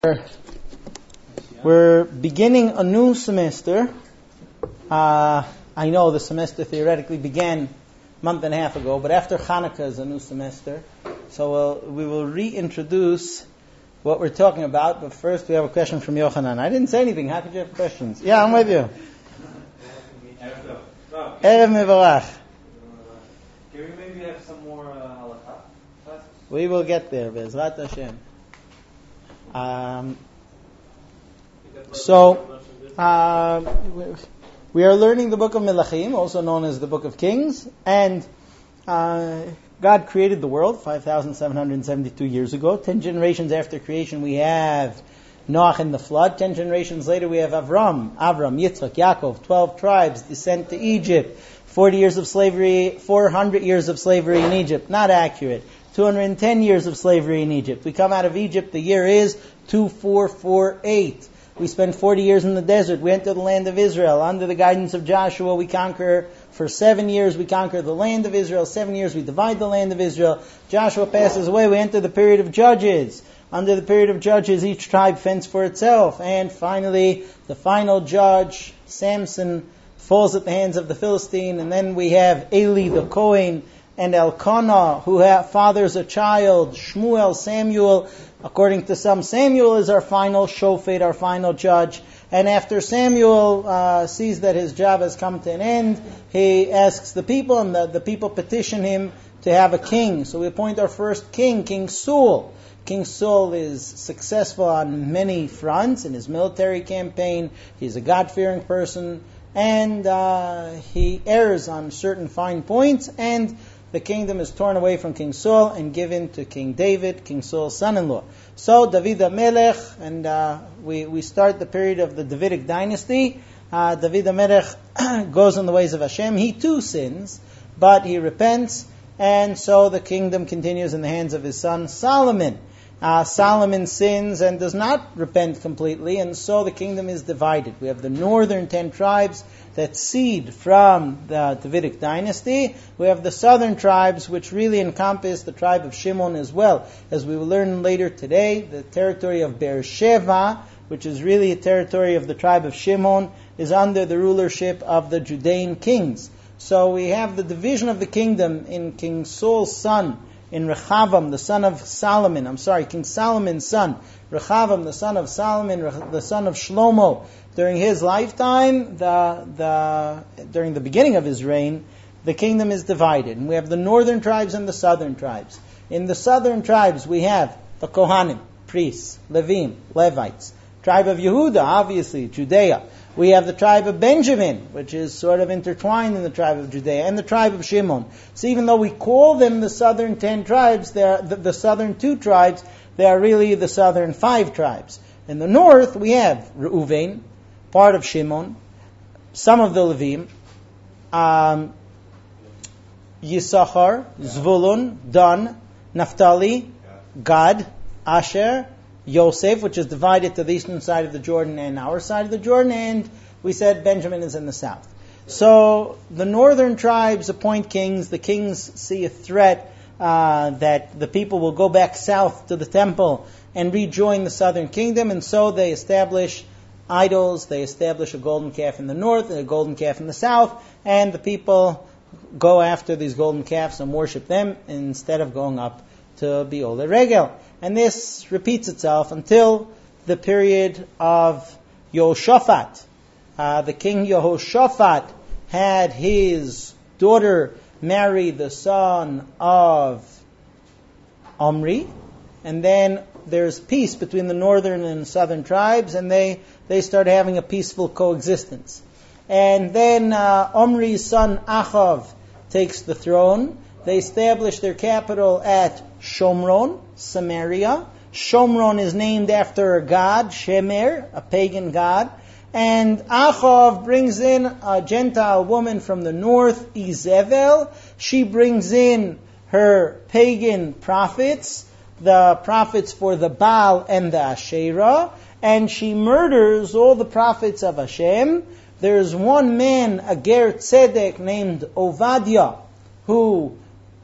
We're beginning a new semester. I know the semester theoretically began a month and a half ago, but after Hanukkah is a new semester. So we will reintroduce what we're talking about, but first we have a question from Yochanan. I didn't say anything. How could you have questions? Yeah, I'm with you. Erev Mevarach. Can we maybe have some more halakha classes? We will get there, Bezrat Hashem. We are learning the book of Melachim, also known as the book of Kings, and God created the world 5,772 years ago. 10 generations after creation we have Noach and the flood. 10 generations later we have Avram, Yitzchak, Yaakov, 12 tribes, descent to Egypt, 40 years of slavery, 400 years of slavery in Egypt. Not accurate. 210 years of slavery in Egypt. We come out of Egypt, the year is 2448. We spend 40 years in the desert. We enter the land of Israel. Under the guidance of Joshua, we conquer. For 7 years, we conquer the land of Israel. 7 years, we divide the land of Israel. Joshua passes away. We enter the period of Judges. Under the period of Judges, each tribe fends for itself. And finally, the final judge, Samson, falls at the hands of the Philistine. And then we have Eli the Kohen and Elkanah, who fathers a child, Shmuel, Samuel. According to some, Samuel is our final shofet, our final judge. And after Samuel sees that his job has come to an end, he asks the people, and the people petition him to have a king. So we appoint our first king, King Saul. King Saul is successful on many fronts in his military campaign. He's a God-fearing person, and he errs on certain fine points, and the kingdom is torn away from King Saul and given to King David, King Saul's son-in-law. So David HaMelech, and we start the period of the Davidic dynasty. David HaMelech goes in the ways of Hashem. He too sins, but he repents, and so the kingdom continues in the hands of his son Solomon. Solomon sins and does not repent completely, and so the kingdom is divided. We have the northern 10 tribes that seed from the Davidic dynasty. We have the southern tribes, which really encompass the tribe of Shimon as well. As we will learn later today, the territory of Beersheba, which is really a territory of the tribe of Shimon, is under the rulership of the Judean kings. So we have the division of the kingdom in King Saul's son, in Rechavam, the son of Solomon. King Solomon's son. Rechavam, the son of Solomon, the son of Shlomo. During his lifetime, during the beginning of his reign, the kingdom is divided. And we have the northern tribes and the southern tribes. In the southern tribes, we have the Kohanim, priests, Levim, Levites. Tribe of Yehuda, obviously, Judea. We have the tribe of Benjamin, which is sort of intertwined in the tribe of Judea, and the tribe of Shimon. So even though we call them the southern 10 tribes, they are the southern 2 tribes, they are really the southern 5 tribes. In the north, we have Reuven, part of Shimon, some of the Levim, Yisachar, Zvulun, Dan, Naphtali, Gad, Asher, Yosef, which is divided to the eastern side of the Jordan and our side of the Jordan, and we said Benjamin is in the south. So the northern tribes appoint kings. The kings see a threat that the people will go back south to the temple and rejoin the southern kingdom, and so they establish idols. They establish a golden calf in the north and a golden calf in the south, and the people go after these golden calves and worship them instead of going up to Be'ol Regel. And this repeats itself until the period of Yehoshaphat. The king Yehoshaphat had his daughter marry the son of Omri, and then there's peace between the northern and southern tribes, and they start having a peaceful coexistence. And then Omri's son Achav takes the throne. They establish their capital at Shomron, Samaria. Shomron is named after a god, Shemer, a pagan god. And Achav brings in a Gentile woman from the north, Izebel. She brings in her pagan prophets, the prophets for the Baal and the Asherah, and she murders all the prophets of Hashem. There's one man, a Ger Tzedek named Ovadia, who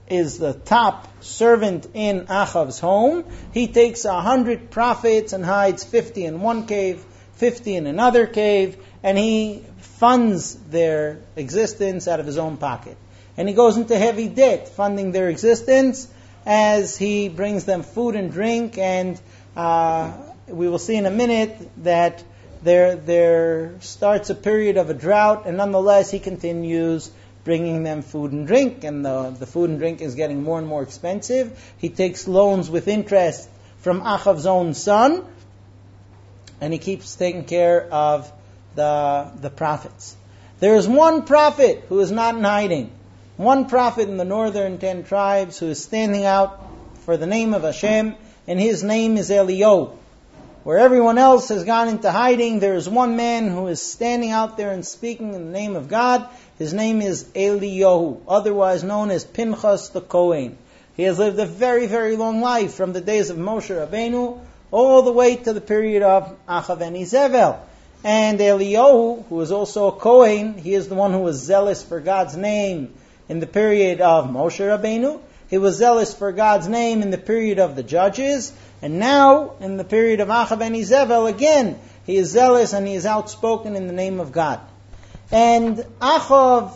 is the top servant in Achav's home. He takes 100 prophets and hides 50 in one cave, 50 in another cave, and he funds their existence out of his own pocket. And he goes into heavy debt funding their existence as he brings them food and drink, and we will see in a minute that there starts a period of a drought, and nonetheless he continues bringing them food and drink, and the food and drink is getting more and more expensive. He takes loans with interest from Achav's own son, and he keeps taking care of the prophets. There is one prophet who is not in hiding, one prophet in the northern 10 tribes who is standing out for the name of Hashem, and his name is Eliyahu. Where everyone else has gone into hiding, there is one man who is standing out there and speaking in the name of God. His name is Eliyahu, otherwise known as Pinchas the Kohen. He has lived a very, very long life, from the days of Moshe Rabbeinu all the way to the period of Achav and Izebel. And Eliyahu, who is also a Kohen, he is the one who was zealous for God's name in the period of Moshe Rabbeinu. He was zealous for God's name in the period of the Judges. And now, in the period of Achav and Izebel, again, he is zealous and he is outspoken in the name of God. And Achav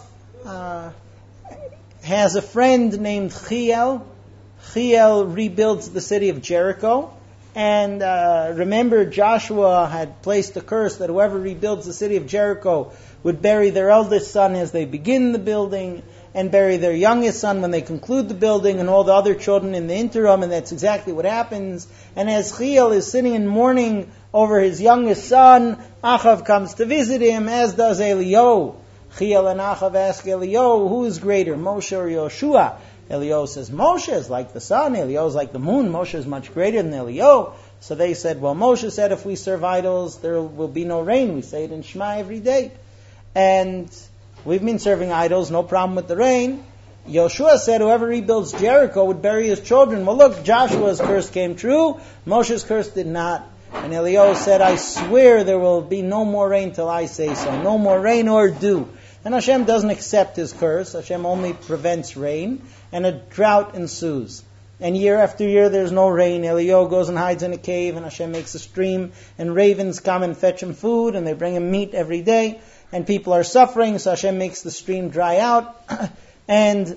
has a friend named Chiel. Chiel rebuilds the city of Jericho. And remember, Joshua had placed a curse that whoever rebuilds the city of Jericho would bury their eldest son as they begin the building, and bury their youngest son when they conclude the building, and all the other children in the interim, and that's exactly what happens. And as Chiel is sitting in mourning over his youngest son, Achav comes to visit him, as does Eliyahu. Chiel and Achav ask Eliyahu, who is greater, Moshe or Yoshua? Eliyahu says, Moshe is like the sun, Eliyahu is like the moon, Moshe is much greater than Eliyahu. So they said, well, Moshe said if we serve idols, there will be no rain. We say it in Shema every day. And we've been serving idols, no problem with the rain. Yoshua said whoever rebuilds Jericho would bury his children. Well, look, Joshua's curse came true, Moshe's curse did not. And Eliyahu said, I swear there will be no more rain till I say so. No more rain or dew. And Hashem doesn't accept his curse. Hashem only prevents rain, and a drought ensues. And year after year there's no rain. Eliyahu goes and hides in a cave, and Hashem makes a stream, and ravens come and fetch him food, and they bring him meat every day. And people are suffering, so Hashem makes the stream dry out. And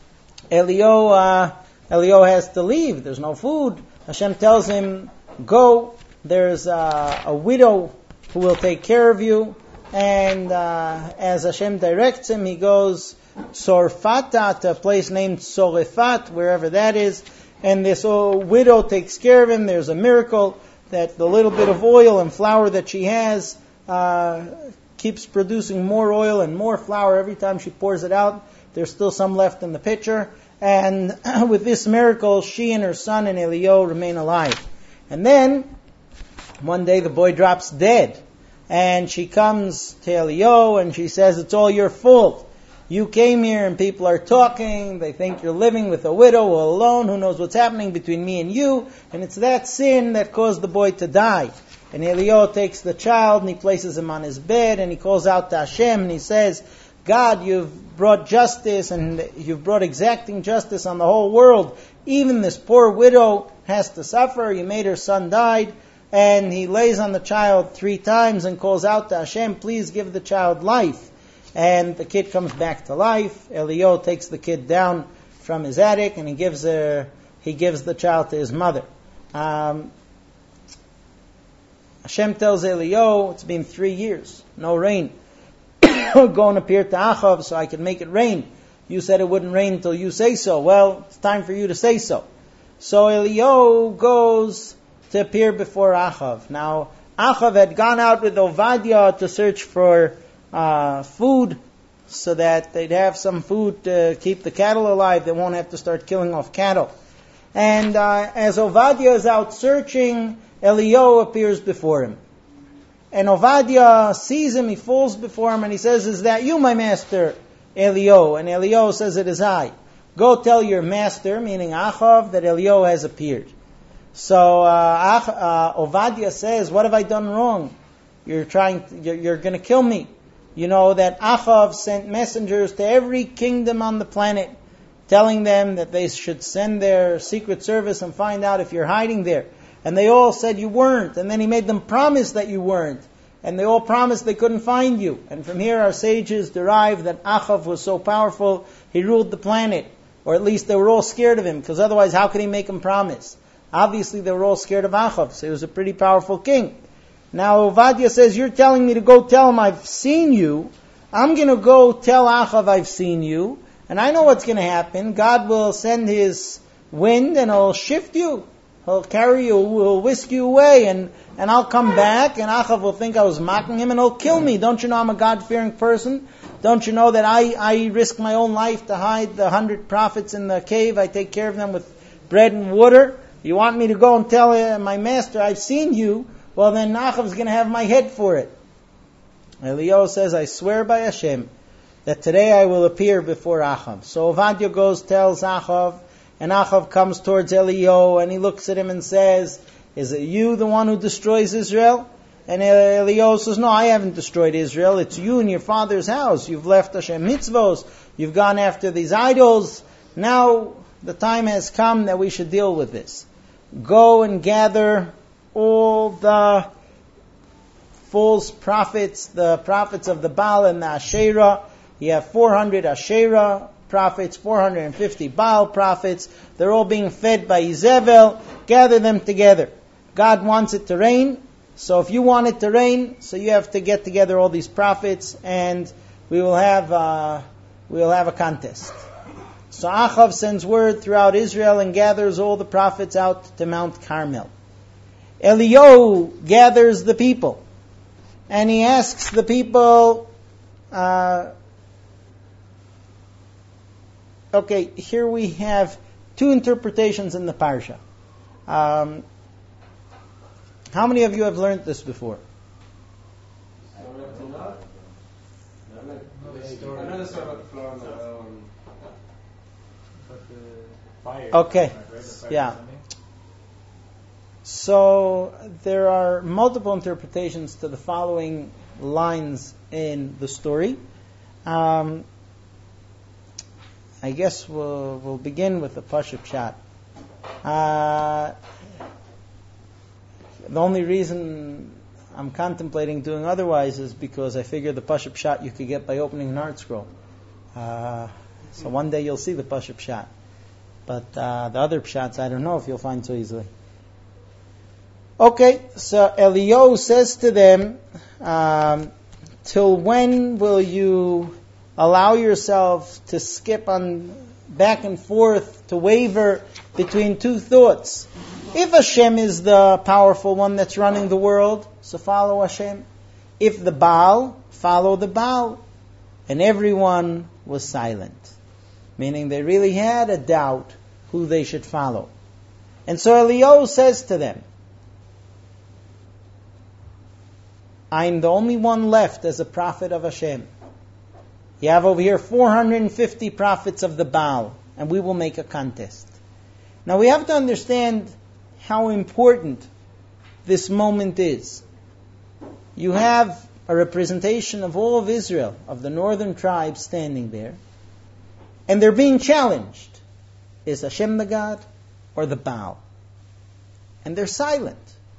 Eliyahu has to leave. There's no food. Hashem tells him, go. There's a widow who will take care of you. And as Hashem directs him, he goes Tzorfata, to a place named Sorefat, wherever that is. And this old widow takes care of him. There's a miracle that the little bit of oil and flour that she has keeps producing more oil and more flour every time she pours it out. There's still some left in the pitcher. And with this miracle, she and her son and Eliyahu remain alive. And then, one day the boy drops dead. And she comes to Eliyahu and she says, it's all your fault. You came here and people are talking. They think you're living with a widow all alone. Who knows what's happening between me and you? And it's that sin that caused the boy to die. And Eliyahu takes the child and he places him on his bed and he calls out to Hashem and he says, God, you've brought justice and you've brought exacting justice on the whole world. Even this poor widow has to suffer. You made her son die. And he lays on the child 3 times and calls out to Hashem, please give the child life. And the kid comes back to life. Eliyahu takes the kid down from his attic and he gives the child to his mother. Hashem tells Eliyahu, it's been 3 years, no rain. Go and appear to Achav so I can make it rain. You said it wouldn't rain until you say so. Well, it's time for you to say so. So Eliyahu goes to appear before Achav. Now, Achav had gone out with Ovadia to search for food so that they'd have some food to keep the cattle alive. They won't have to start killing off cattle. And as Ovadia is out searching, Eliyahu appears before him. And Ovadia sees him, he falls before him, and he says, is that you, my master, Eliyahu? And Eliyahu says, it is I. Go tell your master, meaning Achav, that Eliyahu has appeared. So Ovadia says, what have I done wrong? You're going to kill me. You know that Achav sent messengers to every kingdom on the planet telling them that they should send their secret service and find out if you're hiding there. And they all said you weren't. And then he made them promise that you weren't. And they all promised they couldn't find you. And from here our sages derive that Achav was so powerful, he ruled the planet. Or at least they were all scared of him, because otherwise how could he make them promise? Obviously they were all scared of Achav, so he was a pretty powerful king. Now Ovadia says, you're telling me to go tell him I've seen you. I'm going to go tell Achav I've seen you. And I know what's going to happen. God will send his wind and he'll shift you. He'll carry you, he'll whisk you away, and I'll come back, and Achav will think I was mocking him, and he'll kill me. Don't you know I'm a God-fearing person? Don't you know that I risk my own life to hide the 100 prophets in the cave? I take care of them with bread and water. You want me to go and tell my master, I've seen you? Well, then Achav's going to have my head for it. Eliyahu says, I swear by Hashem that today I will appear before Achav. So Ovadia goes, tells Achav, and Achav comes towards Eliyahu, and he looks at him and says, is it you the one who destroys Israel? And Eliyahu says, no, I haven't destroyed Israel. It's you and your father's house. You've left Hashem mitzvos. You've gone after these idols. Now the time has come that we should deal with this. Go and gather all the false prophets, the prophets of the Baal and the Asherah. You have 400 Asherah prophets, 450 Baal prophets. They're all being fed by Izebel. Gather them together. God wants it to rain. So if you want it to rain, so you have to get together all these prophets, and we will have a contest. So Achav sends word throughout Israel and gathers all the prophets out to Mount Carmel. Eliyahu gathers the people, and he asks the people, okay, here we have two interpretations in the parsha. How many of you have learned this before? Okay, yeah. So there are multiple interpretations to the following lines in the story. I guess we'll begin with the Pashup Pshat. The only reason I'm contemplating doing otherwise is because I figure the Pashup Pshat you could get by opening an art scroll. So one day you'll see the Pashup Pshat. But the other Pshats I don't know if you'll find so easily. Okay, so Eliyahu says to them, till when will you allow yourself to skip on back and forth, to waver between two thoughts? If Hashem is the powerful one that's running the world, so follow Hashem. If the Baal, follow the Baal. And everyone was silent. Meaning they really had a doubt who they should follow. And so Eliyahu says to them, I'm the only one left as a prophet of Hashem. You have over here 450 prophets of the Baal, and we will make a contest. Now we have to understand how important this moment is. You have a representation of all of Israel, of the northern tribes standing there, and they're being challenged. Is Hashem the God or the Baal? And they're silent.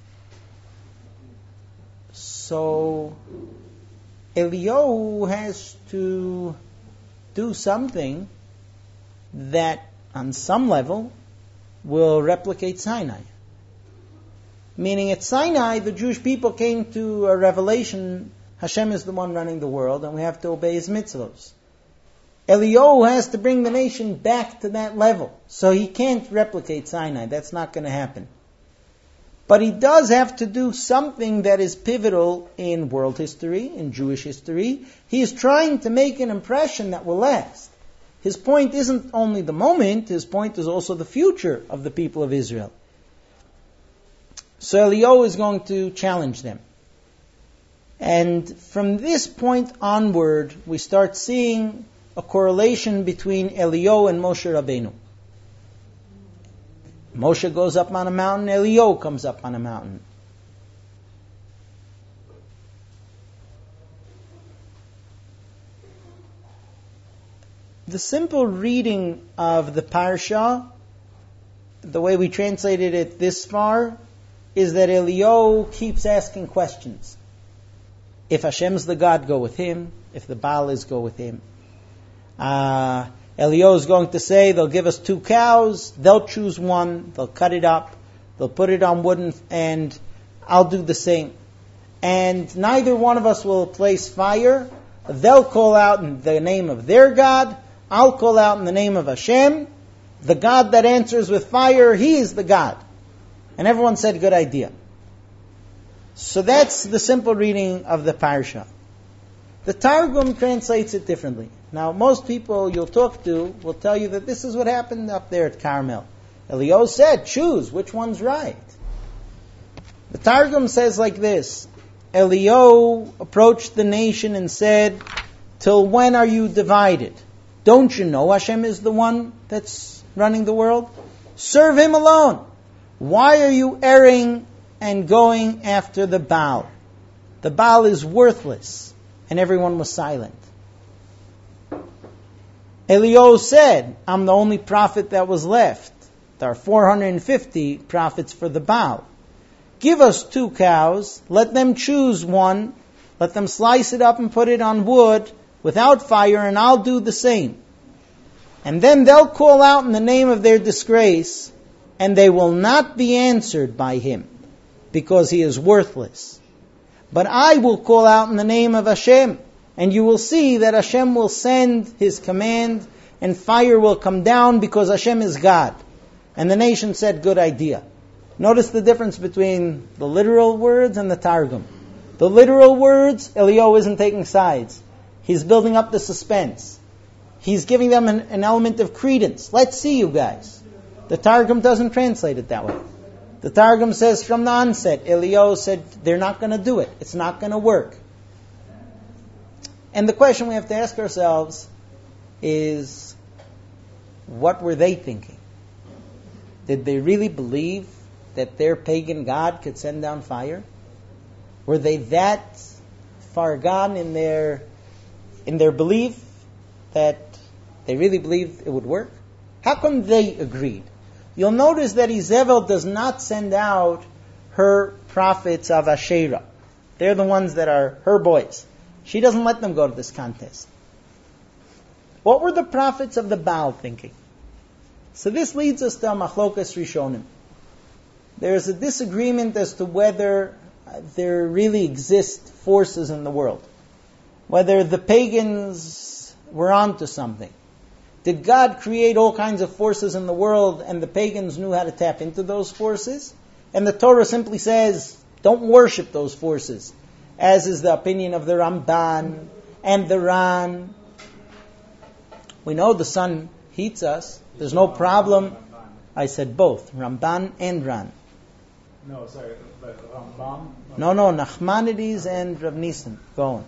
So Eliyahu has to do something that on some level will replicate Sinai. Meaning at Sinai, the Jewish people came to a revelation, Hashem is the one running the world, and we have to obey His mitzvos. Eliyahu has to bring the nation back to that level. So he can't replicate Sinai. That's not going to happen. But he does have to do something that is pivotal in world history, in Jewish history. He is trying to make an impression that will last. His point isn't only the moment, his point is also the future of the people of Israel. So Eliyahu is going to challenge them. And from this point onward, we start seeing a correlation between Eliyahu and Moshe Rabbeinu. Moshe goes up on a mountain, Eliyahu comes up on a mountain. The simple reading of the parsha, the way we translated it this far, is that Eliyahu keeps asking questions. If Hashem's the God, go with him. If the Baal is, go with him. Eliyahu is going to say, they'll give us 2 cows, they'll choose one, they'll cut it up, they'll put it on wood, and I'll do the same. And neither one of us will place fire. They'll call out in the name of their God, I'll call out in the name of Hashem. The God that answers with fire, he is the God. And everyone said, good idea. So that's the simple reading of the parsha. The Targum translates it differently. Now, most people you'll talk to will tell you that this is what happened up there at Carmel. Eliyahu said, choose, which one's right? The Targum says like this: Eliyahu approached the nation and said, till when are you divided? Don't you know Hashem is the one that's running the world? Serve him alone. Why are you erring and going after the Baal? The Baal is worthless. And everyone was silent. Eliyahu said, I'm the only prophet that was left. There are 450 prophets for the Baal. Give us 2 cows, let them choose one, let them slice it up and put it on wood without fire, and I'll do the same. And then they'll call out in the name of their disgrace, and they will not be answered by him, because he is worthless. But I will call out in the name of Hashem, and you will see that Hashem will send his command, and fire will come down, because Hashem is God. And the nation said, good idea. Notice the difference between the literal words and the Targum. The literal words, Eliyahu isn't taking sides. He's building up the suspense. He's giving them an element of credence. Let's see, you guys. The Targum doesn't translate it that way. The Targum says from the onset, Eliyahu said, they're not going to do it. It's not going to work. And the question we have to ask ourselves is, what were they thinking? Did they really believe that their pagan god could send down fire? Were they that far gone in their belief that they really believed it would work? How come they agreed? You'll notice that Izebel does not send out her prophets of Asherah. They're the ones that are her boys. She doesn't let them go to this contest. What were the prophets of the Baal thinking? So this leads us to Machlokas Rishonim. There is a disagreement as to whether there really exist forces in the world. Whether the pagans were onto something. Did God create all kinds of forces in the world and the pagans knew how to tap into those forces? And the Torah simply says, don't worship those forces, as is the opinion of the Ramban and the Ran. We know the sun heats us. There's no problem. I said both, Ramban and Ran. No, sorry, but Rambam? No, Nachmanides and Rav Nissen. Go on.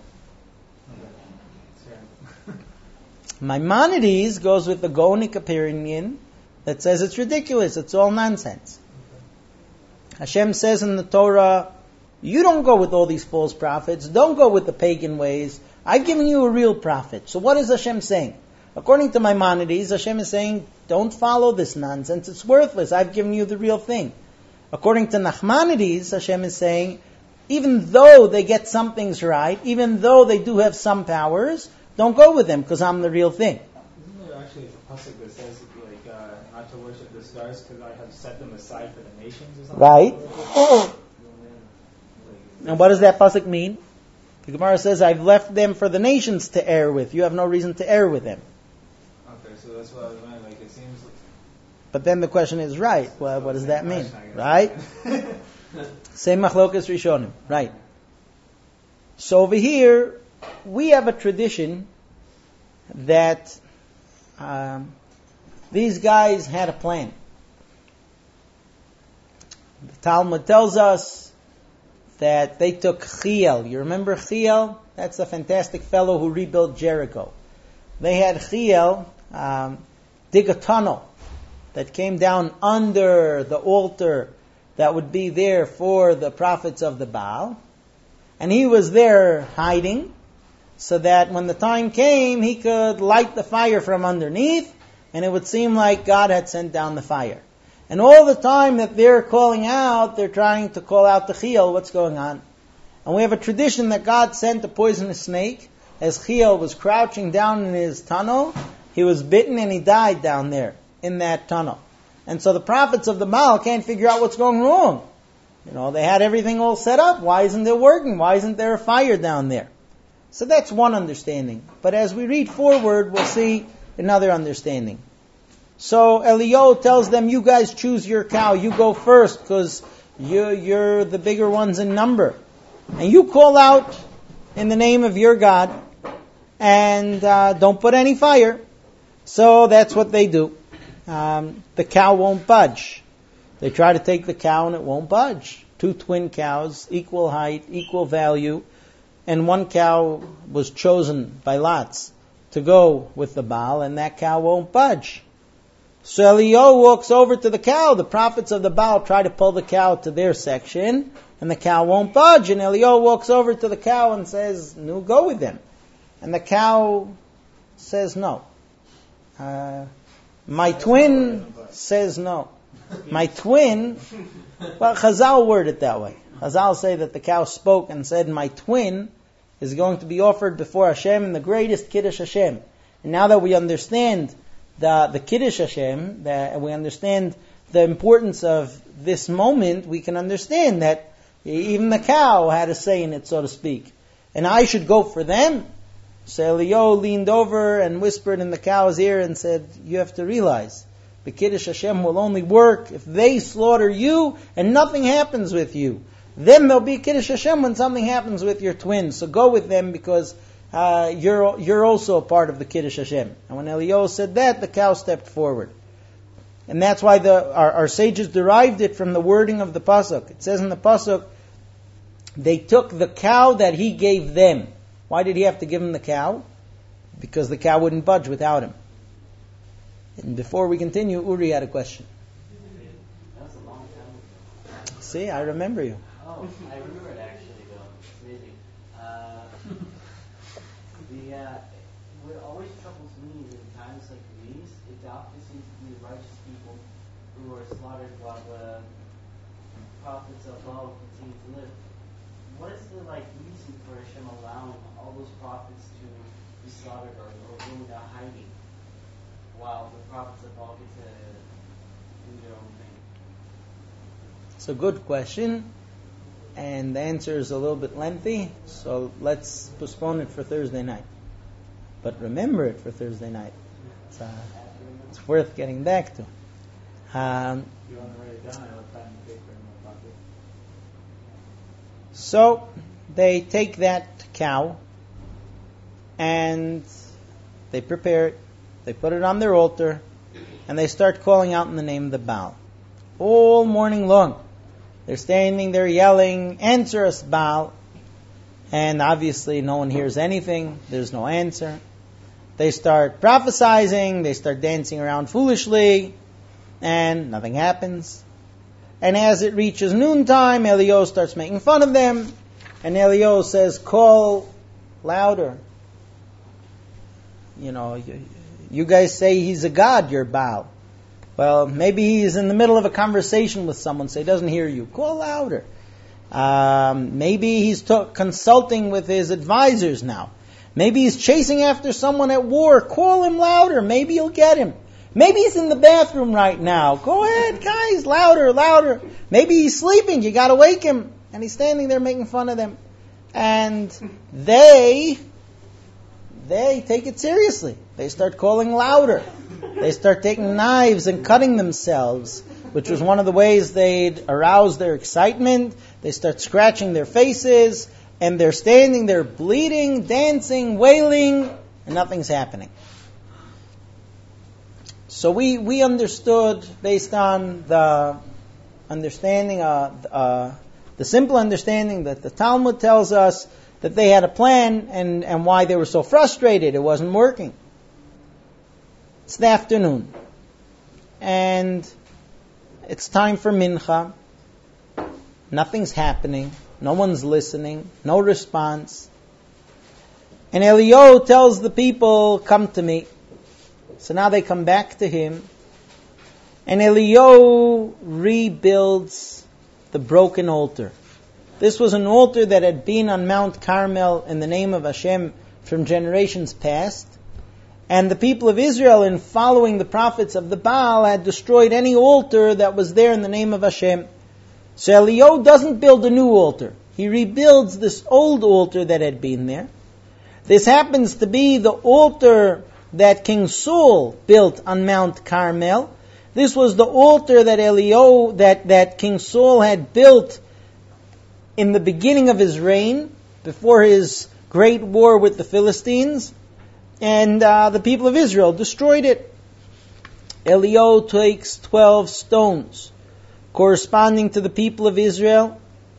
Maimonides goes with the Gaonic opinion that says it's ridiculous, it's all nonsense. Hashem says in the Torah, you don't go with all these false prophets, don't go with the pagan ways, I've given you a real prophet. So what is Hashem saying? According to Maimonides, Hashem is saying, don't follow this nonsense, it's worthless, I've given you the real thing. According to Nachmanides, Hashem is saying, even though they get some things right, even though they do have some powers, don't go with them because I'm the real thing. Isn't there actually a pasuk that says not to worship the stars because I have set them aside for the nations or something? Right. And what does that pasuk mean? The Gemara says, I've left them for the nations to err with. You have no reason to err with them. Okay, so that's what I was wondering. Like it seems. But then the question is, right? Well, what does that mean? Right? Same machlokas rishonim. Right. So over here, we have a tradition that these guys had a plan. The Talmud tells us that they took Chiel. You remember Chiel? That's the fantastic fellow who rebuilt Jericho. They had Chiel dig a tunnel that came down under the altar that would be there for the prophets of the Baal. And he was there hiding. so that when the time came, he could light the fire from underneath, and it would seem like God had sent down the fire. And all the time that they're calling out, they're trying to call out to Chiel, what's going on? And we have a tradition that God sent a poisonous snake. As Chiel was crouching down in his tunnel, he was bitten and he died down there in that tunnel. And so the prophets of the Baal can't figure out what's going wrong. They had everything all set up. Why isn't it working? Why isn't there a fire down there? So that's one understanding. But as we read forward, we'll see another understanding. So Eliyahu tells them, you guys choose your cow. You go first because you're the bigger ones in number. And you call out in the name of your God and don't put any fire. So that's what they do. The cow won't budge. They try to take the cow and it won't budge. 2 twin cows, equal height, equal value. And one cow was chosen by lots to go with the Baal, and that cow won't budge. So Eliyahu walks over to the cow. The prophets of the Baal try to pull the cow to their section, and the cow won't budge. And Eliyahu walks over to the cow and says, no, go with them. And the cow says no. My twin says no. My twin, well, Chazal word it that way. Chazal say that the cow spoke and said, my twin is going to be offered before Hashem in the greatest Kiddush Hashem. And now that we understand the Kiddush Hashem, that we understand the importance of this moment, we can understand that even the cow had a say in it, so to speak. And I should go for them. So Eliyahu leaned over and whispered in the cow's ear and said, you have to realize, the Kiddush Hashem will only work if they slaughter you and nothing happens with you. Then there'll be Kiddush Hashem when something happens with your twins. So go with them because you're also a part of the Kiddush Hashem. And when Eliyahu said that, the cow stepped forward. And that's why our sages derived it from the wording of the Pasuk. It says in the Pasuk, they took the cow that he gave them. Why did he have to give him the cow? Because the cow wouldn't budge without him. And before we continue, Uri had a question. That was a long time ago. See, I remember you. Oh, I remember it actually though. It's amazing. What always troubles me is in times like these, it often seems to be the righteous people who are slaughtered while the prophets of Baal continue to live. What is the reason for Hashem allowing all those prophets to be slaughtered or go into hiding while the prophets of Baal get to do their own thing? It's a good question, and the answer is a little bit lengthy, so let's postpone it for Thursday night. But remember it for Thursday night. It's worth getting back to. You want to write it down? I have pen and paper in my pocket. So they take that cow and they prepare it, they put it on their altar, and they start calling out in the name of the Baal. All morning long. They're standing there yelling, answer us, Baal. And obviously no one hears anything. There's no answer. They start prophesying, they start dancing around foolishly, and nothing happens. And as it reaches noontime, Eliyahu starts making fun of them, and Eliyahu says, call louder. You guys say he's a god, you're Baal. Well, maybe he's in the middle of a conversation with someone, so he doesn't hear you. Call louder. Maybe he's consulting with his advisors now. Maybe he's chasing after someone at war. Call him louder. Maybe you'll get him. Maybe he's in the bathroom right now. Go ahead, guys, louder, louder. Maybe he's sleeping. You got to wake him. And he's standing there making fun of them. And they take it seriously. They start calling louder. They start taking knives and cutting themselves, which was one of the ways they'd arouse their excitement. They start scratching their faces, and they're standing there bleeding, dancing, wailing, and nothing's happening. So we understood, based on the understanding, the simple understanding that the Talmud tells us, that they had a plan and why they were so frustrated. It wasn't working. It's the afternoon. And it's time for mincha. Nothing's happening. No one's listening. No response. And Eliyahu tells the people, come to me. So now they come back to him. And Eliyahu rebuilds the broken altar. This was an altar that had been on Mount Carmel in the name of Hashem from generations past. And the people of Israel, in following the prophets of the Baal, had destroyed any altar that was there in the name of Hashem. So Eliyahu doesn't build a new altar. He rebuilds this old altar that had been there. This happens to be the altar that King Saul built on Mount Carmel. This was the altar that Eliyahu, that King Saul had built in the beginning of his reign, before his great war with the Philistines. And the people of Israel destroyed it. Eliyahu takes 12 stones corresponding to the people of Israel.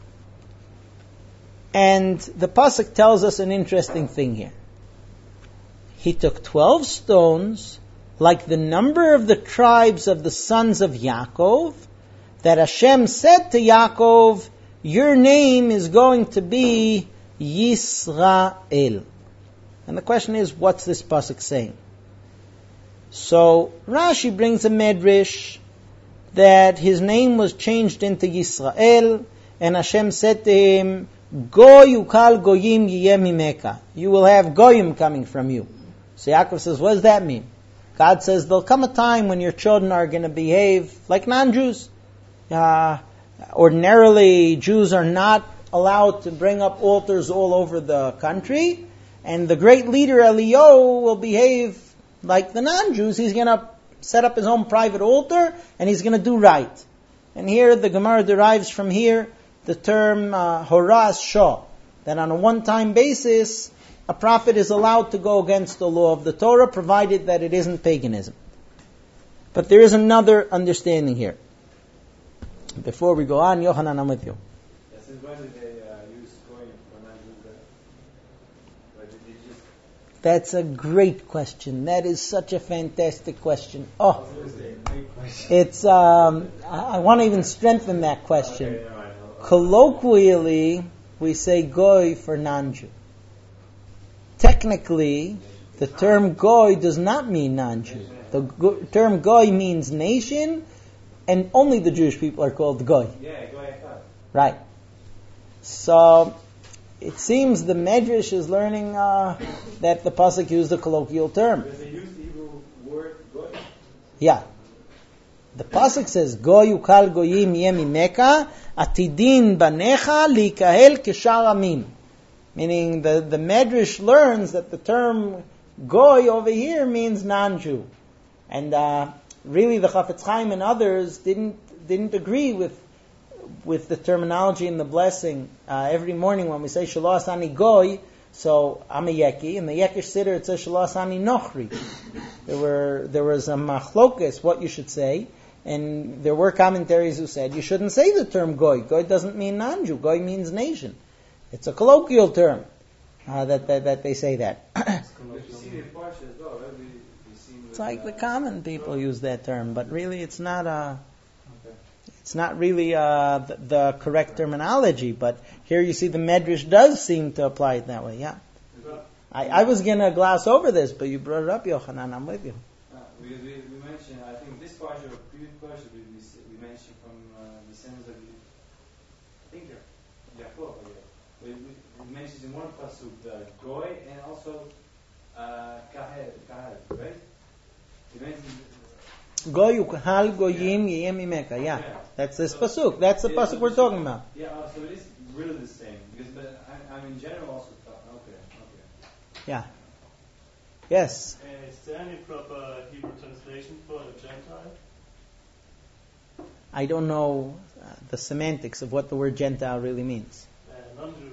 And the pasuk tells us an interesting thing here. He took 12 stones, like the number of the tribes of the sons of Yaakov, that Hashem said to Yaakov, your name is going to be Yisrael. And the question is, what's this pasuk saying? So Rashi brings a medrash that his name was changed into Yisrael, and Hashem said to him, Goy ukal goyim yiyeh mimeka. You will have goyim coming from you. So Yaakov says, what does that mean? God says, there'll come a time when your children are going to behave like non-Jews. Ordinarily, Jews are not allowed to bring up altars all over the country. And the great leader Eliyahu will behave like the non-Jews. He's going to set up his own private altar, and he's going to do right. And here the Gemara derives from here the term horas shah, that on a one-time basis, a prophet is allowed to go against the law of the Torah, provided that it isn't paganism. But there is another understanding here. Before we go on, Yohanan, I'm with you. Since when did they use goyim for non-Jews? That's a great question. That is such a fantastic question. Oh, it's. I want to even strengthen that question. Okay, no, I know. Colloquially, we say goy for non-Jew. Technically, the term goy does not mean non-Jew. The term goy means nation, and only the Jewish people are called goy. Yeah, goy echad. Right. So it seems the Medrash is learning that the pasuk used a colloquial term. Because they use the Hebrew word goy. Yeah. The pasuk says, Goy ukal goyim yemi meka, atidin banecha likahel keshar amim. Meaning the Medrash learns that the term goy over here means non-Jew. And really the Chafetz Chaim and others didn't agree with the terminology and the blessing. Every morning when we say Shelo Asani Goy, so I'm a Yeki, and the Yekish Siddur it says Shelo Asani Nochri. There was a machlokas, what you should say, and there were commentaries who said you shouldn't say the term Goy. Goy doesn't mean non-Jew. Goy means nation. It's a colloquial term that they say that. It's like the common people use that term, but really it's not really the correct terminology. But here you see the Medrash does seem to apply it that way. Yeah, I was going to gloss over this, but you brought it up, Yochanan. I'm with you. We mentioned, I think this parsha or previous parsha we mentioned from the sons of, I think Yaakov. We mentioned in one pasuk the goy and also kahel, right? We mentioned Goy ukahal goyim yiyeh mimeka. Yeah, that's this pasuk. That's the pasuk we're talking about. Yeah, so it is really the same because I'm in general also okay. Yeah. Yes. Is there any proper Hebrew translation for a Gentile? I don't know the semantics of what the word Gentile really means. Non-Jew.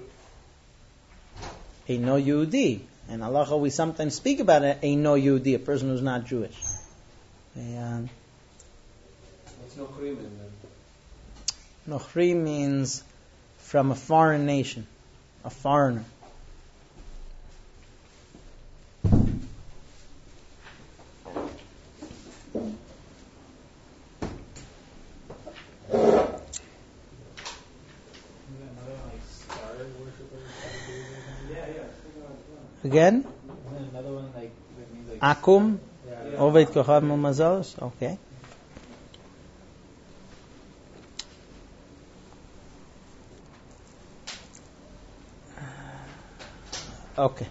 A no Yehudi. And halacha we sometimes speak about a no Yehudi, a person who's not Jewish. What's Nochrim then? Nochri means from a foreign nation, a foreigner. Again? Isn't there another one like that means like Akum, yeah. Oved Kochav Mazos. Okay. Okay.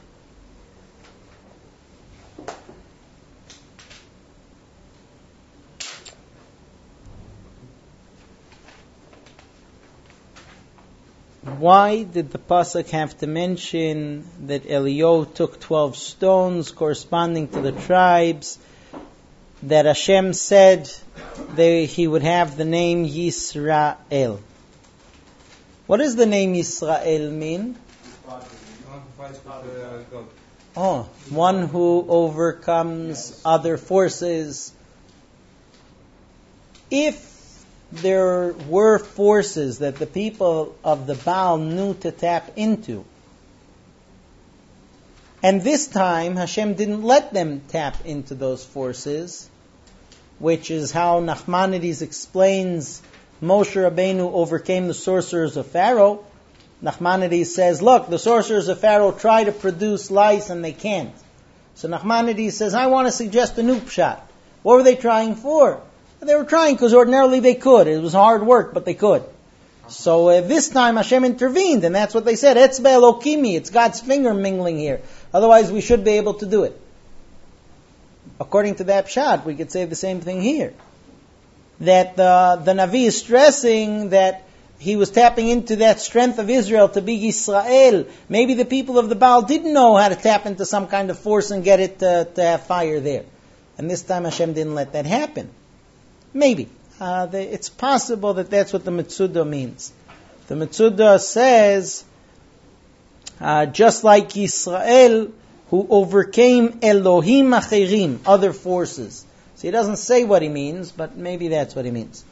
Why did the pasuk have to mention that Eliyahu took 12 stones corresponding to the tribes, that Hashem said he would have the name Yisrael? What does the name Yisrael mean? Oh, one who overcomes other forces. If there were forces that the people of the Baal knew to tap into, and this time Hashem didn't let them tap into those forces, which is how Nachmanides explains Moshe Rabbeinu overcame the sorcerers of Pharaoh. Nachmanides says, look, the sorcerers of Pharaoh try to produce lice and they can't. So Nachmanides says, I want to suggest a new pshat. What were they trying for? They were trying because ordinarily they could. It was hard work, but they could. So this time Hashem intervened, and that's what they said. Etzbe Elokimi, it's God's finger mingling here. Otherwise we should be able to do it. According to that pshat, we could say the same thing here. That the Navi is stressing that he was tapping into that strength of Israel to be Yisrael. Maybe the people of the Baal didn't know how to tap into some kind of force and get it to have fire there. And this time Hashem didn't let that happen. Maybe. It's possible that that's what the Metzudah means. The Metzudah says, just like Yisrael, who overcame Elohim Acherim, other forces. So he doesn't say what he means, but maybe that's what he means.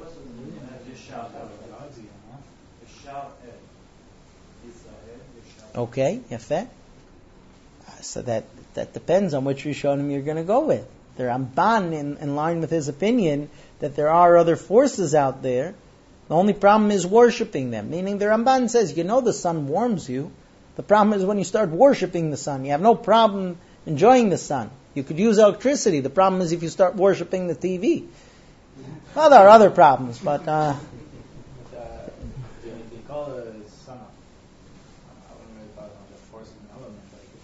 Okay, yafeh. So that depends on which Rishonim you're going to go with. The Ramban, in line with his opinion, that there are other forces out there. The only problem is worshipping them. Meaning the Ramban says, the sun warms you. The problem is when you start worshipping the sun. You have no problem enjoying the sun. You could use electricity. The problem is if you start worshipping the TV. Well, there are other problems, but... They call it a sun. I wouldn't really call it a force of an element.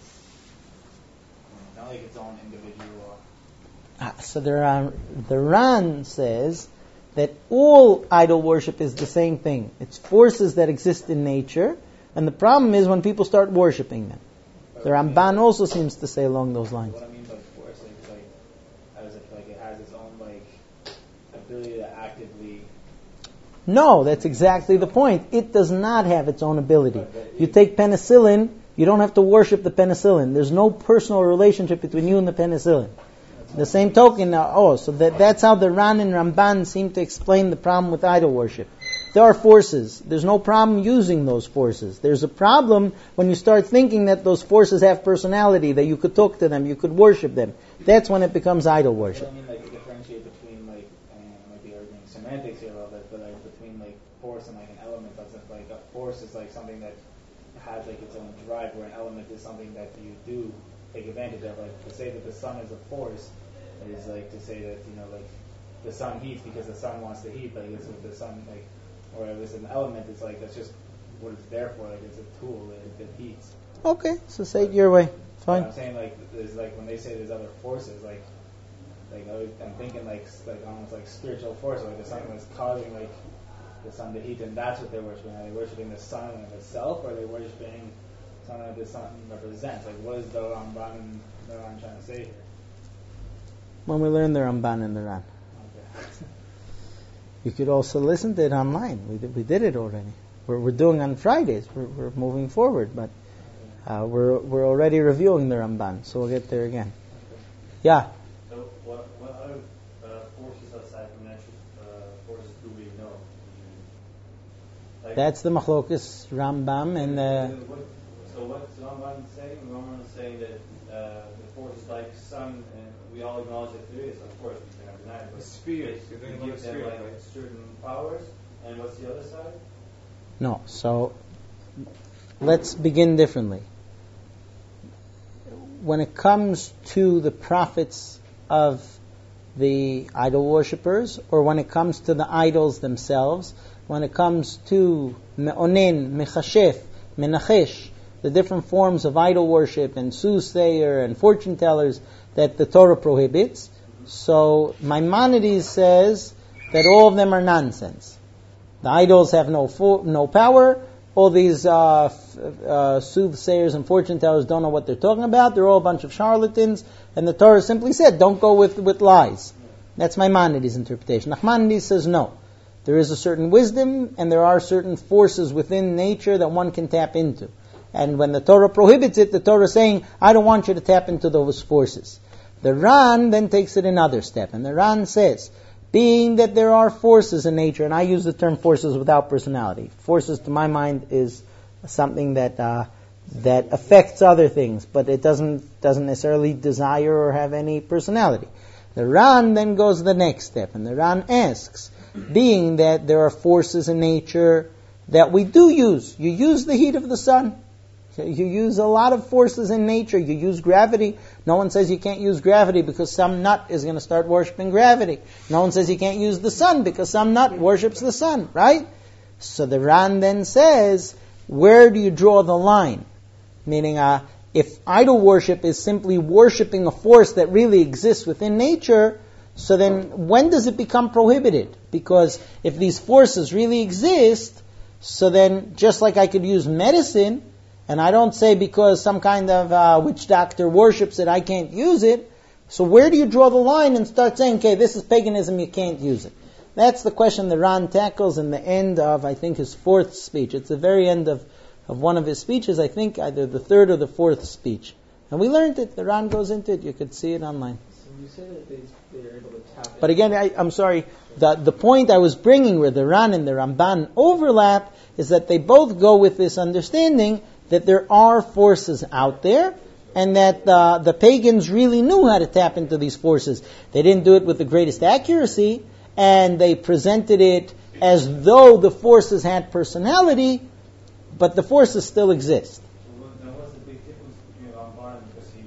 It's not like its own individual... So the Ran says that all idol worship is the same thing. It's forces that exist in nature, and the problem is when people start worshipping them. The Ramban also seems to say along those lines. What I mean by force, it has its own ability to actively. No, that's exactly the point. It does not have its own ability. You take penicillin, you don't have to worship the penicillin. There's no personal relationship between you and the penicillin. The same token, so that's how the Ran and Ramban seem to explain the problem with idol worship. There are forces. There's no problem using those forces. There's a problem when you start thinking that those forces have personality, that you could talk to them, you could worship them. That's when it becomes idol worship. I mean, to differentiate between, I might be arguing semantics here a little bit, but between force and an element. That's a force is something that has its own drive, where an element is something that you do take advantage of. To say that the sun is a force is to say that the sun heats because the sun wants to heat. It's with the sun or if it's an element, it's that's just what it's there for. It's a tool that heats. Okay, so say it your way. Fine. I'm saying there's when they say there's other forces, I'm thinking almost spiritual force, the sun was causing the sun to heat, and that's what they're worshiping. Are they worshiping the sun in itself, or are they worshiping something that the sun represents? What is the Ramban trying to say here? When we learn the Ramban and the Ran. Okay. You could also listen to it online. We did it already. We're doing on Fridays. We're moving forward, but we're already reviewing the Ramban, so we'll get there again. Yeah. So what other forces aside from natural forces do we know? That's the Machlokas Rambam and So what's Rambam saying? Rambam is saying that the forces like sun, and we all acknowledge that there is, of course, we cannot deny it, but Spheres. it gives them certain powers. And what's the other side? No. So let's begin differently. when it comes to the prophets of the idol worshippers, or when it comes to the idols themselves, when it comes to me'onin, mechashef, menachesh, the different forms of idol worship and soothsayer and fortune tellers that the Torah prohibits. So Maimonides says that all of them are nonsense. The idols have no power. All these soothsayers and fortune tellers don't know what they're talking about. They're all a bunch of charlatans. And the Torah simply said, don't go with lies. That's Maimonides' interpretation. Nachmanides says no. There is a certain wisdom and there are certain forces within nature that one can tap into. And when the Torah prohibits it, the Torah is saying, I don't want you to tap into those forces. The Ran then takes it another step. And the Ran says, being that there are forces in nature, and I use the term forces without personality. Forces, to my mind, is something that affects other things, but it doesn't necessarily desire or have any personality. The Ran then goes the next step, and the Ran asks, being that there are forces in nature that we do use. You use the heat of the sun. You use a lot of forces in nature. You use gravity. No one says you can't use gravity because some nut is going to start worshiping gravity. No one says you can't use the sun because some nut worships the sun, right? So the Ran then says, where do you draw the line? Meaning, if idol worship is simply worshiping a force that really exists within nature, so then when does it become prohibited? Because if these forces really exist, so then just like I could use medicine, and I don't say because some kind of witch doctor worships it, I can't use it. So where do you draw the line and start saying, okay, this is paganism, you can't use it? That's the question that Ran tackles in the end of, I think, his fourth speech. It's the very end of one of his speeches, I think either the third or the fourth speech. And we learned it. The Ran goes into it. You could see it online. So you say that they're able to tap But again, I'm sorry, the point I was bringing where the Ran and the Ramban overlap is that they both go with this understanding that there are forces out there and that the pagans really knew how to tap into these forces. They didn't do it with the greatest accuracy, and they presented it as though the forces had personality, but the forces still exist. Now, what's the big difference between Ramban, because he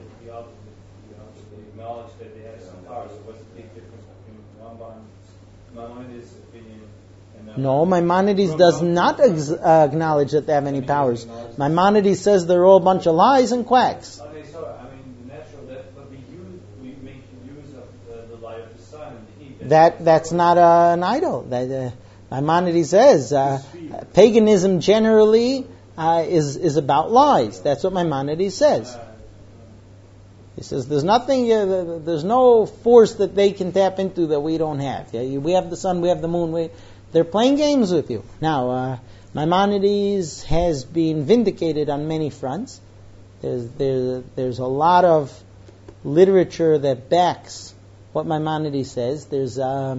acknowledged that they had some power, so what's the big difference between Maimonides' opinion and No, Maimonides does not acknowledge that they have any powers. Maimonides says they're all a bunch of lies and quacks. Okay, so, I mean, the natural, but we make use of the light of the sun and the heat. That's not an idol. Maimonides says paganism generally is about lies. That's what Maimonides says. He says there's nothing, there's no force that they can tap into that we don't have. We have the sun, we have the moon. They're playing games with you. Now, Maimonides has been vindicated on many fronts. There's a lot of literature that backs what Maimonides says. There's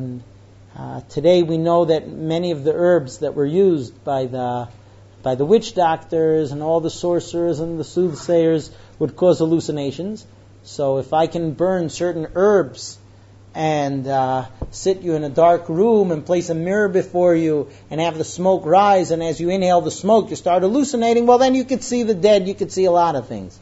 today we know that many of the herbs that were used by the witch doctors and all the sorcerers and the soothsayers would cause hallucinations. So if I can burn certain herbs and sit you in a dark room and place a mirror before you and have the smoke rise, and as you inhale the smoke you start hallucinating, well then you could see the dead, you could see a lot of things.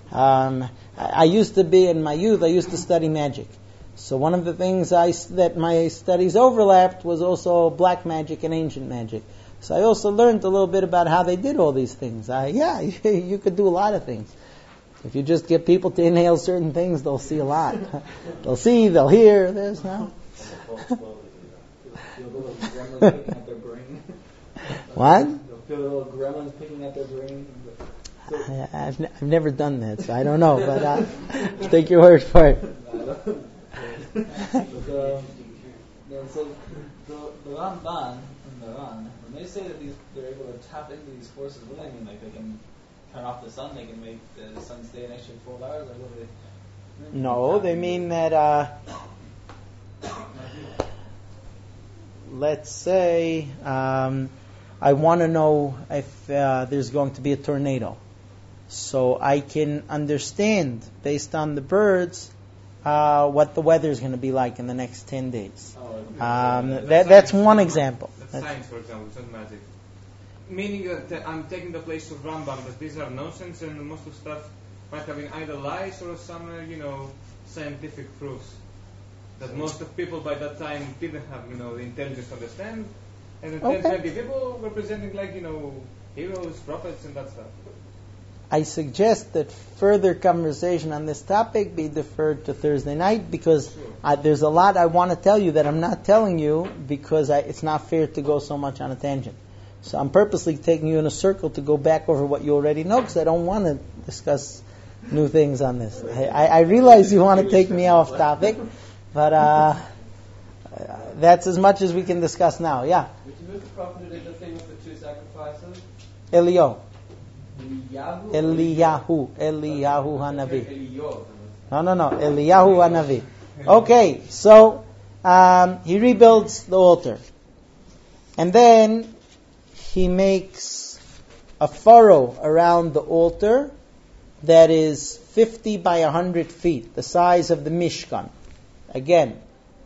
I used to be, in my youth, I used to study magic. So one of the things that my studies overlapped was also black magic and ancient magic. So I also learned a little bit about how they did all these things. You could do a lot of things. If you just get people to inhale certain things, they'll see a lot. They'll see, they'll hear. There's no. What? They'll feel the little gremlins picking at their brain. I've never done that, so I don't know. But I'll take your word for it. So the Ramban and the Ran, when they say that they're able to tap into these forces, what do they mean? Like they can turn off the sun, they can make the sun stay an extra 12 hours? Like what do they? No, they mean that. Let's say I want to know if there's going to be a tornado, so I can understand based on the birds what the weather is going to be like in the next 10 days. That's one example. That's science, for example, it's not magic. Meaning that I'm taking the place of Rambam, that these are nonsense and most of stuff by having either lies or some, scientific proofs that most of people by that time didn't have, the intelligence to understand. And then 20 people were presenting like, heroes, prophets, and that stuff. I suggest that further conversation on this topic be deferred to Thursday night because there's a lot I want to tell you that I'm not telling you because it's not fair to go so much on a tangent. So I'm purposely taking you in a circle to go back over what you already know because I don't want to discuss new things on this. I realize you want to take me off topic, but that's as much as we can discuss now. Yeah? Which is the prophet who did the thing with the two sacrifices? Eliyahu Hanavi. No. Eliyahu Hanavi. Okay, so he rebuilds the altar. And then he makes a furrow around the altar that is 50 by 100 feet, the size of the Mishkan. Again,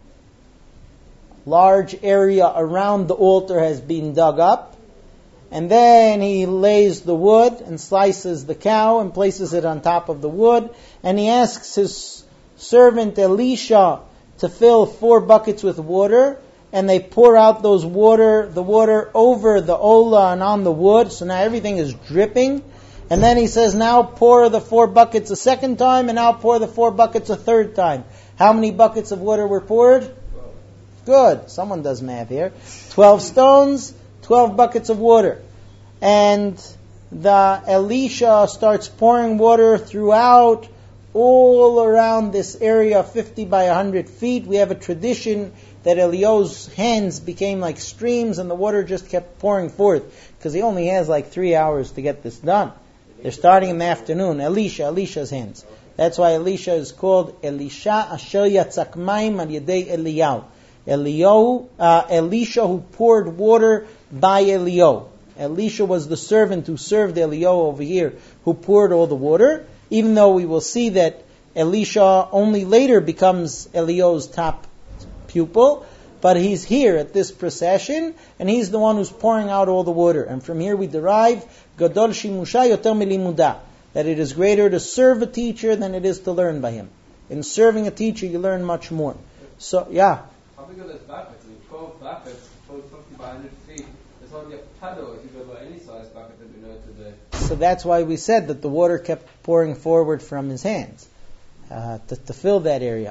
large area around the altar has been dug up. And then he lays the wood and slices the cow and places it on top of the wood. And he asks his servant Elisha to fill 4 buckets with water. And they pour out the water over the ola and on the wood. So now everything is dripping. And then he says, now pour the 4 buckets a second time and now pour the 4 buckets a third time. How many buckets of water were poured? Good. Someone does math here. 12 stones. 12 buckets of water. And the Elisha starts pouring water throughout, all around this area, 50 by 100 feet. We have a tradition that Eliyahu's hands became like streams and the water just kept pouring forth. Because he only has like 3 hours to get this done. They're starting in the afternoon. Elisha's hands. That's why Elisha is called Elisha Asher Yatzak Mayim Al Yedei Eliyahu. Elisha who poured water by Eliyahu. Elisha was the servant who served Eliyahu over here, who poured all the water, even though we will see that Elisha only later becomes Eliyahu's top pupil, but he's here at this procession, and he's the one who's pouring out all the water. And from here we derive, Gadol Shimusha Yoter Milimuda, that it is greater to serve a teacher than it is to learn by him. In serving a teacher, you learn much more. So, yeah. How big are those buckets? 12 buckets, 50 by 100 feet. There's hardly a puddle if you go by any size bucket that we know today. So that's why we said that the water kept pouring forward from his hands to fill that area.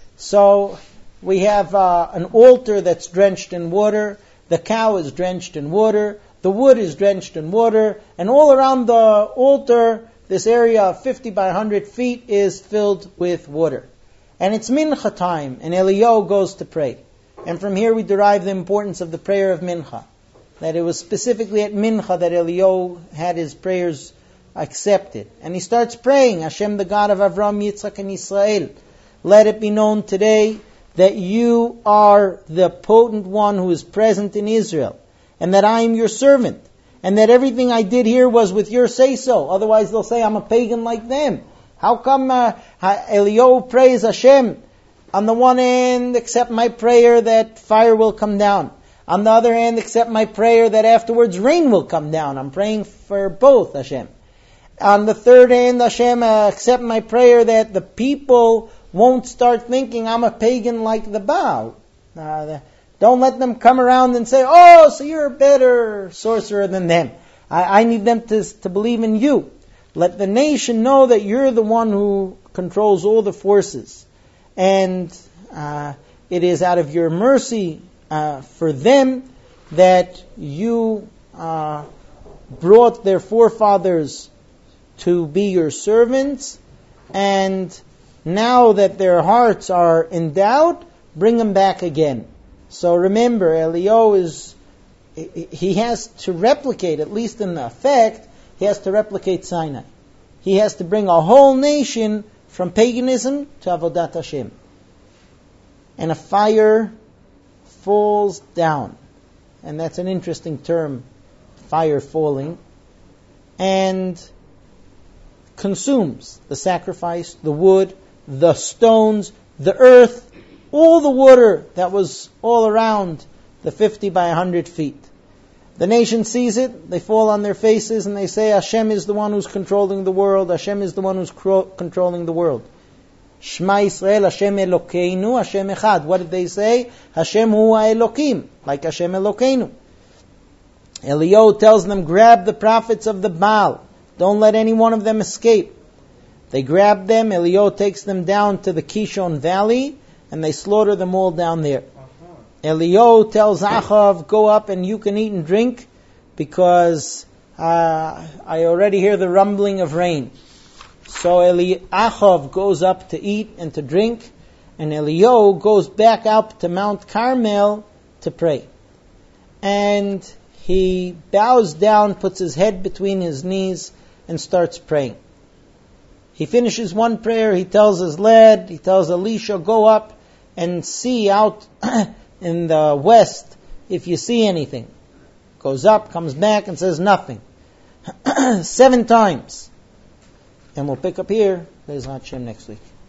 So we have an altar that's drenched in water. The cow is drenched in water. The wood is drenched in water. And all around the altar, this area of 50 by 100 feet is filled with water. And it's mincha time, and Eliyahu goes to pray. And from here we derive the importance of the prayer of mincha. That it was specifically at mincha that Eliyahu had his prayers accepted. And he starts praying, Hashem, the God of Avram, Yitzchak, and Israel, let it be known today that you are the potent one who is present in Israel, and that I am your servant, and that everything I did here was with your say-so. Otherwise they'll say I'm a pagan like them. How come Eliyahu prays Hashem? On the one hand, accept my prayer that fire will come down. On the other hand, accept my prayer that afterwards rain will come down. I'm praying for both, Hashem. On the third hand, Hashem, accept my prayer that the people won't start thinking I'm a pagan like the Baal. Don't let them come around and say, oh, so you're a better sorcerer than them. I need them to believe in you. Let the nation know that you're the one who controls all the forces. And it is out of your mercy for them that you brought their forefathers to be your servants. And now that their hearts are in doubt, bring them back again. So remember, Eliyahu he has to replicate, at least in the effect, he has to replicate Sinai. He has to bring a whole nation from paganism to Avodat Hashem. And a fire falls down. And that's an interesting term, fire falling. And consumes the sacrifice, the wood, the stones, the earth, all the water that was all around the 50 by 100 feet. The nation sees it, they fall on their faces and they say, Hashem is the one who's controlling the world, Hashem is the one who's controlling the world. Shema Yisrael, Hashem Elokeinu, Hashem Echad. What did they say? Hashem Hu Elokim, like Hashem Elokeinu. Eliyahu tells them, grab the prophets of the Baal. Don't let any one of them escape. They grab them, Eliyahu takes them down to the Kishon Valley, and they slaughter them all down there. Eliyahu tells Achav, go up and you can eat and drink, because I already hear the rumbling of rain. So Achav goes up to eat and to drink, and Eliyahu goes back up to Mount Carmel to pray. And he bows down, puts his head between his knees, and starts praying. He finishes one prayer, he tells his lad, he tells Elisha, go up and see out in the west if you see anything. Goes up, comes back, and says nothing. 7 times. And we'll pick up here, Be'ezrat Hashem, next week.